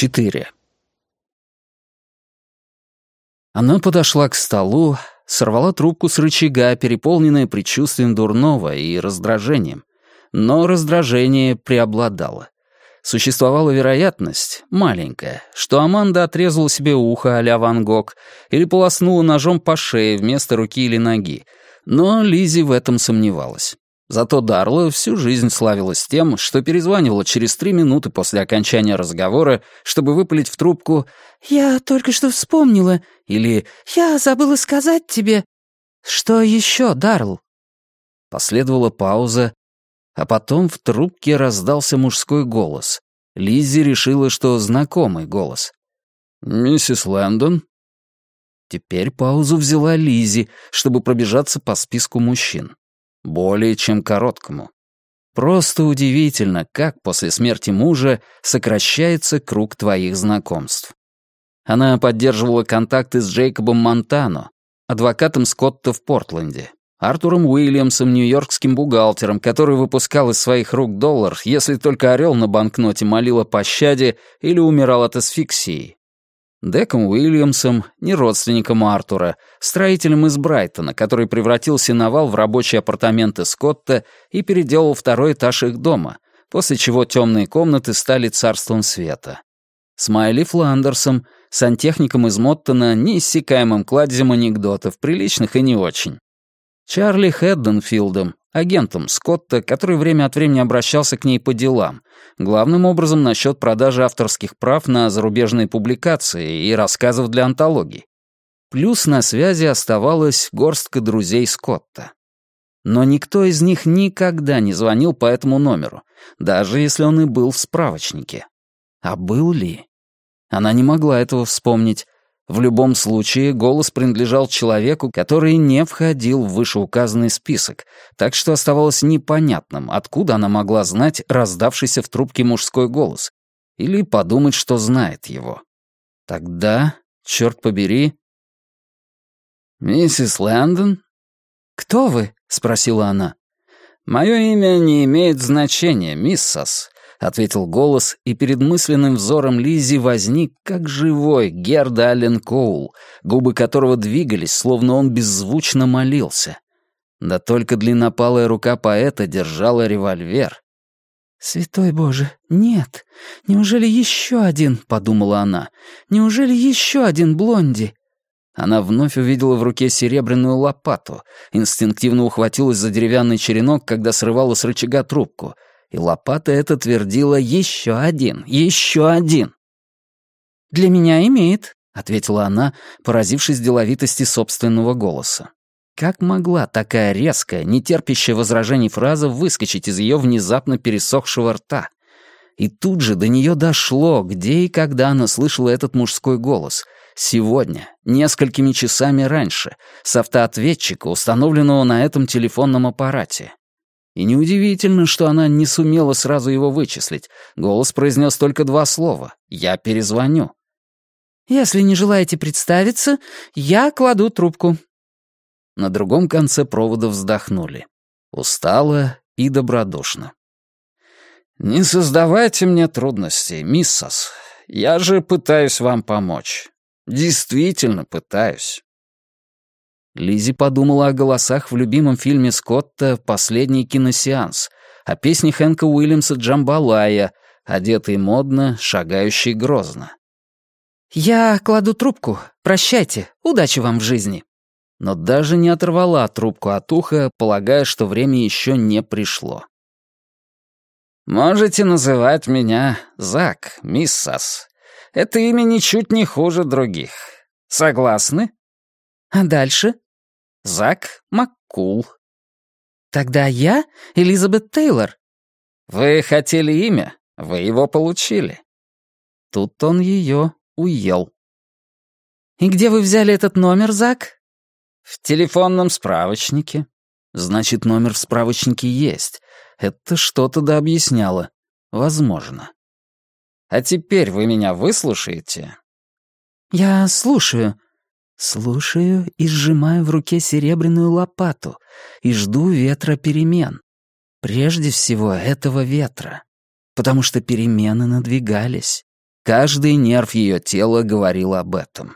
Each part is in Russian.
4. Она подошла к столу, сорвала трубку с рычага, переполненная предчувствием дурного и раздражением. Но раздражение преобладало. Существовала вероятность, маленькая, что Аманда отрезала себе ухо а-ля Ван Гог или полоснула ножом по шее вместо руки или ноги, но Лиззи в этом сомневалась. Зато Дарла всю жизнь славилась тем, что перезванивала через 3 минуты после окончания разговора, чтобы выпалить в трубку «Я только что вспомнила» или «Я забыла сказать тебе». «Что еще, Дарл?» Последовала пауза, а потом в трубке раздался мужской голос. Лиззи решила, что знакомый голос. «Миссис Лэндон?» Теперь паузу взяла Лиззи, чтобы пробежаться по списку мужчин. Более чем короткому. Просто удивительно, как после смерти мужа сокращается круг твоих знакомств. Она поддерживала контакты с Джейкобом Монтано, адвокатом Скотта в Портленде, Артуром Уильямсом, нью-йоркским бухгалтером, который выпускал из своих рук доллар, если только орел на банкноте молил о пощаде или умирал от асфиксии. Деком Уильямсом, не родственником Артура, строителем из Брайтона, который превратил сеновал в рабочие апартаменты Скотта и переделал 2-й этаж их дома, после чего темные комнаты стали царством света. С Майли Фландерсом, сантехником из Моттона, неиссякаемым кладезем анекдотов, приличных и не очень. Чарли Хэдденфилдом, агентом Скотта, который время от времени обращался к ней по делам, главным образом насчет продажи авторских прав на зарубежные публикации и рассказов для антологий. Плюс на связи оставалась горстка друзей Скотта. Но никто из них никогда не звонил по этому номеру, даже если он и был в справочнике. А был ли? Она не могла этого вспомнить. В любом случае, голос принадлежал человеку, который не входил в вышеуказанный список, так что оставалось непонятным, откуда она могла знать раздавшийся в трубке мужской голос, или подумать, что знает его. Тогда, черт побери... «Миссис Лэндон?» «Кто вы?» — спросила она. «Мое имя не имеет значения, миссас», — ответил голос, и перед мысленным взором Лиззи возник, как живой, Герда Аллен Коул, губы которого двигались, словно он беззвучно молился. Да только длиннопалая рука поэта держала револьвер. «Святой Боже, нет! Неужели еще один?» — подумала она. «Неужели еще один блонди?» Она вновь увидела в руке серебряную лопату, инстинктивно ухватилась за деревянный черенок, когда срывала с рычага трубку — и лопата эта твердила «Еще один! Еще один!» «Для меня имеет», — ответила она, поразившись деловитости собственного голоса. Как могла такая резкая, нетерпящая возражений фраза выскочить из ее внезапно пересохшего рта? И тут же до нее дошло, где и когда она слышала этот мужской голос. Сегодня, несколькими часами раньше, с автоответчика, установленного на этом телефонном аппарате. И неудивительно, что она не сумела сразу его вычислить. Голос произнес только 2 слова «Я перезвоню». «Если не желаете представиться, я кладу трубку». На другом конце провода вздохнули. Устало и добродушно. «Не создавайте мне трудностей, миссас. Я же пытаюсь вам помочь. Действительно пытаюсь». Лиззи подумала о голосах в любимом фильме Скотта «Последний киносеанс», о песне Хэнка Уильямса «Джамбалая», одетый модно, шагающий грозно. «Я кладу трубку. Прощайте. Удачи вам в жизни». Но даже не оторвала трубку от уха, полагая, что время еще не пришло. «Можете называть меня Зак, миссас. Это имя ничуть не хуже других. Согласны?» «А дальше?» «Зак Маккул». «Тогда я Элизабет Тейлор». «Вы хотели имя, вы его получили». Тут он ее уел. «И где вы взяли этот номер, Зак?» «В телефонном справочнике». «Значит, номер в справочнике есть. Это что-то да объясняло. Возможно». «А теперь вы меня выслушаете?» «Я слушаю». Слушаю и сжимаю в руке серебряную лопату и жду ветра перемен. Прежде всего этого ветра, потому что перемены надвигались. Каждый нерв ее тела говорил об этом.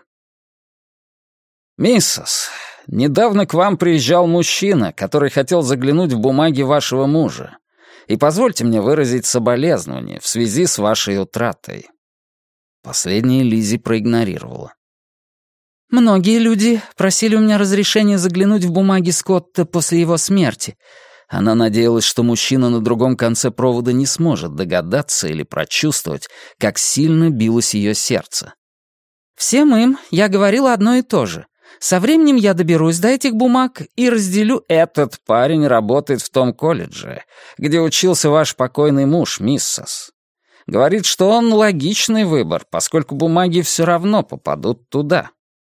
«Миссис, недавно к вам приезжал мужчина, который хотел заглянуть в бумаги вашего мужа. И позвольте мне выразить соболезнование в связи с вашей утратой». Последнее Лиззи проигнорировала. «Многие люди просили у меня разрешения заглянуть в бумаги Скотта после его смерти». Она надеялась, что мужчина на другом конце провода не сможет догадаться или прочувствовать, как сильно билось ее сердце. «Всем им я говорила одно и то же. Со временем я доберусь до этих бумаг и разделю...» «Этот парень работает в том колледже, где учился ваш покойный муж, миссис. Говорит, что он логичный выбор, поскольку бумаги все равно попадут туда».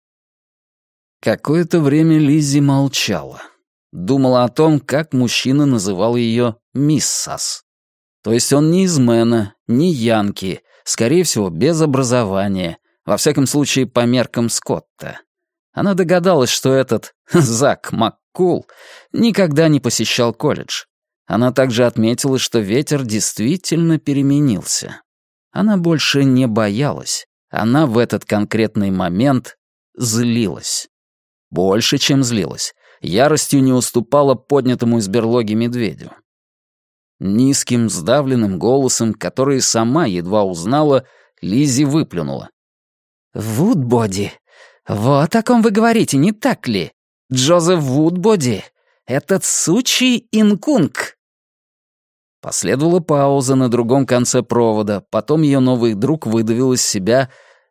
Какое-то время Лиззи молчала. Думала о том, как мужчина называл ее «миссас». То есть он не из Мэна, не янки, скорее всего, без образования, во всяком случае, по меркам Скотта. Она догадалась, что этот Зак Маккул никогда не посещал колледж. Она также отметила, что ветер действительно переменился. Она больше не боялась. Она в этот конкретный момент злилась. Больше, чем злилась. Яростью не уступала поднятому из берлоги медведю. Низким, сдавленным голосом, который сама едва узнала, Лиззи выплюнула. «Вудбоди. Вот о ком вы говорите, не так ли? Джозеф Вудбоди. Этот сучий инкунг». Последовала пауза на другом конце провода, потом ее новый друг выдавил из себя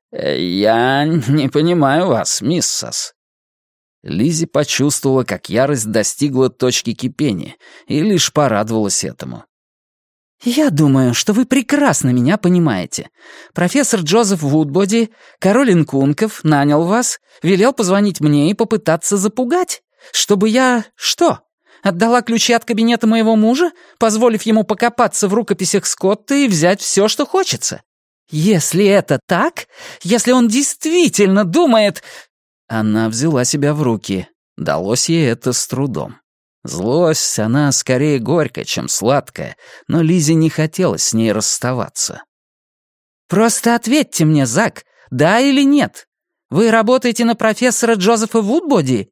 «Я не понимаю вас, миссис». Лиззи почувствовала, как ярость достигла точки кипения, и лишь порадовалась этому. «Я думаю, что вы прекрасно меня понимаете. Профессор Джозеф Вудбоди, король инкунков, нанял вас, велел позвонить мне и попытаться запугать, чтобы я... что? Отдала ключи от кабинета моего мужа, позволив ему покопаться в рукописях Скотта и взять все, что хочется? Если это так, если он действительно думает...» Она взяла себя в руки. Далось ей это с трудом. Злость, она скорее горькая, чем сладкая, но Лиззи не хотелось с ней расставаться. «Просто ответьте мне, Зак, да или нет? Вы работаете на профессора Джозефа Вудбоди?»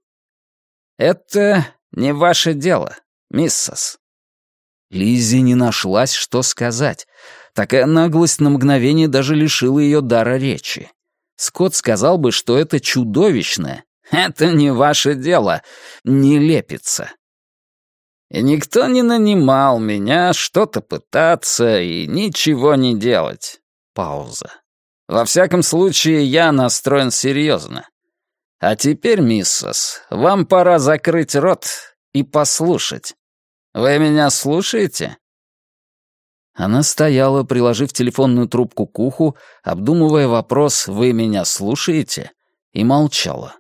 «Это не ваше дело, миссис». Лиззи не нашлась, что сказать. Такая наглость на мгновение даже лишила ее дара речи. Скотт сказал бы, что это чудовищное. Это не ваше дело, не лепится. И никто не нанимал меня что-то пытаться и ничего не делать. Пауза. Во всяком случае, я настроен серьезно. А теперь, миссис, вам пора закрыть рот и послушать. Вы меня слушаете? Она стояла, приложив телефонную трубку к уху, обдумывая вопрос «Вы меня слушаете?» и молчала.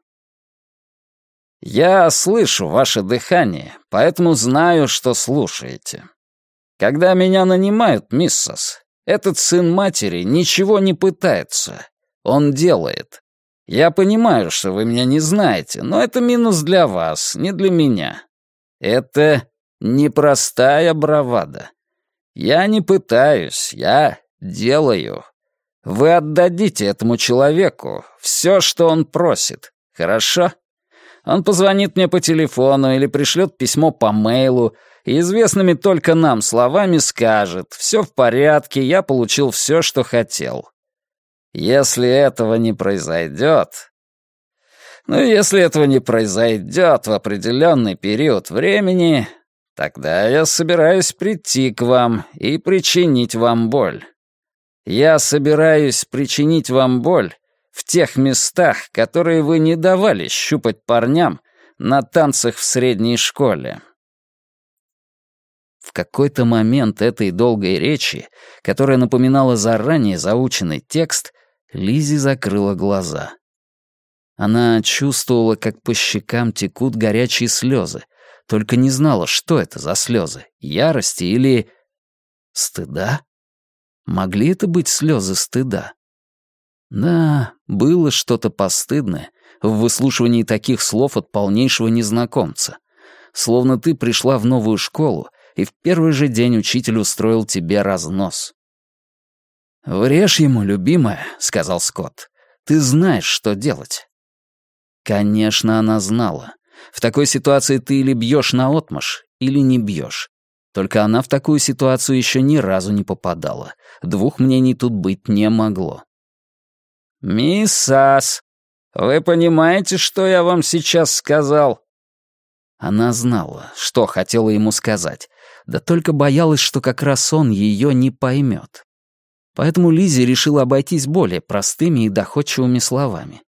«Я слышу ваше дыхание, поэтому знаю, что слушаете. Когда меня нанимают, миссис, этот сын матери ничего не пытается. Он делает. Я понимаю, что вы меня не знаете, но это минус для вас, не для меня. Это непростая бравада. Я не пытаюсь, я делаю. Вы отдадите этому человеку все, что он просит, хорошо? Он позвонит мне по телефону или пришлет письмо по мейлу и известными только нам словами скажет: «Все в порядке, я получил все, что хотел». Если этого не произойдет... если этого не произойдет в определенный период времени, тогда я собираюсь прийти к вам и причинить вам боль. Я собираюсь причинить вам боль в тех местах, которые вы не давали щупать парням на танцах в средней школе». В какой-то момент этой долгой речи, которая напоминала заранее заученный текст, Лиззи закрыла глаза. Она чувствовала, как по щекам текут горячие слезы, только не знала, что это за слезы — ярости или... стыда? Могли это быть слезы стыда? Да, было что-то постыдное в выслушивании таких слов от полнейшего незнакомца. Словно ты пришла в новую школу, и в первый же день учитель устроил тебе разнос. «Врежь ему, любимая», — сказал Скотт. «Ты знаешь, что делать». Конечно, она знала. В такой ситуации ты или бьешь наотмашь, или не бьешь. Только она в такую ситуацию еще ни разу не попадала. Двух мнений тут быть не могло. «Миссас, вы понимаете, что я вам сейчас сказал?» Она знала, что хотела ему сказать, да только боялась, что как раз он ее не поймет. Поэтому Лиззи решила обойтись более простыми и доходчивыми словами.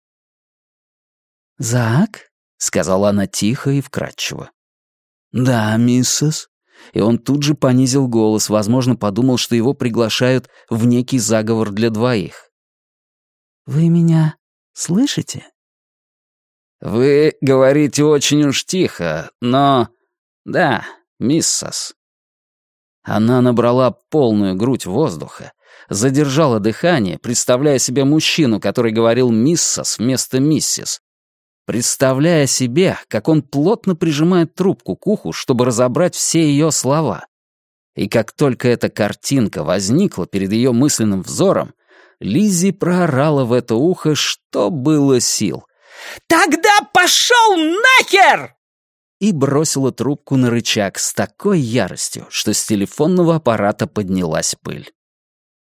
«Зак?» — сказала она тихо и вкрадчиво. «Да, миссис». И он тут же понизил голос, возможно, подумал, что его приглашают в некий заговор для двоих. «Вы меня слышите?» «Вы говорите очень уж тихо, но... Да, миссас». Она набрала полную грудь воздуха, задержала дыхание, представляя себе мужчину, который говорил «миссас» вместо «миссис», представляя себе, как он плотно прижимает трубку к уху, чтобы разобрать все ее слова. И как только эта картинка возникла перед ее мысленным взором, Лиззи проорала в это ухо, что было сил. «Тогда пошел нахер!» И бросила трубку на рычаг с такой яростью, что с телефонного аппарата поднялась пыль.